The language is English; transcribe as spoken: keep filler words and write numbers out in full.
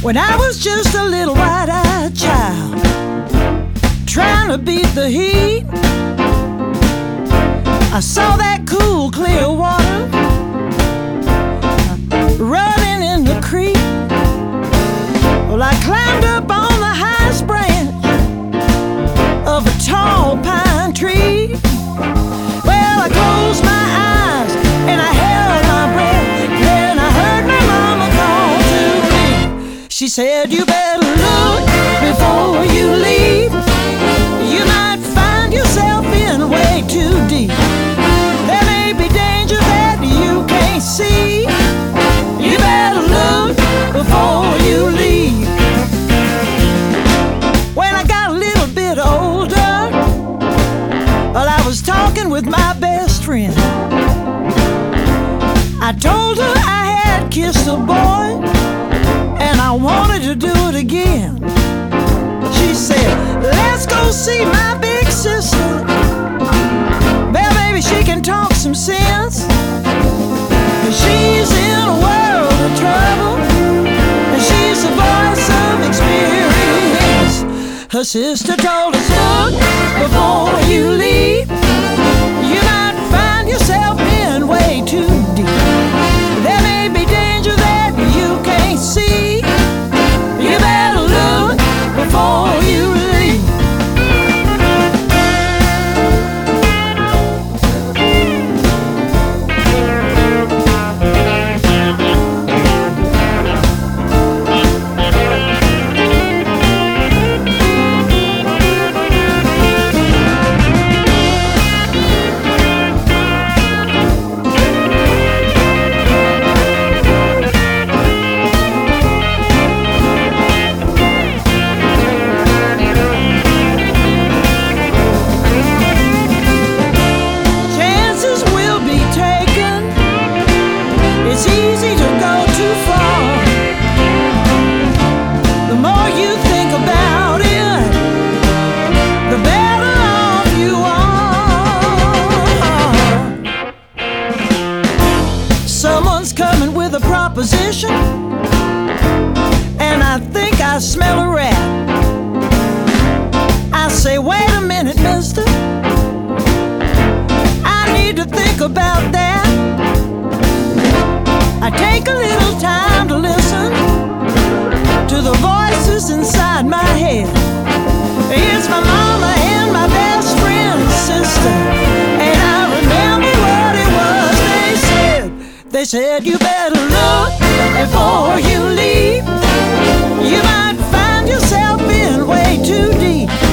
When I was just a little wide-eyed child, trying to beat the heat, I saw that cool, clear water running in the creek. Well, I climbed up on the highest branch of a tall pine tree. Well, I closed my eyes and I held my breath. Then I heard my mama call to me. She said, you better look before you leave. You might find yourself in way too deep. There may be danger that you can't see. You better look before you leave. When I got a little bit older, well, I was talking with my best friend. I told her I had kissed a boy and I wanted to do it again. She said, let's go see my big sister. Well, maybe she can talk some sense. She's in a world of trouble, and she's the voice of experience. Her sister told us, look before you leave. You might find yourself in way too deep. There may be danger that you can't see. You better look before you leave. Proposition, and I think I smell a rat. I say, wait a minute, mister, I need to think about that. I take a little time to listen to the voices inside my head. It's my mama and my best friend's sister, and I remember what it was they said. They said, you better look before you leave. You might find yourself in way too deep.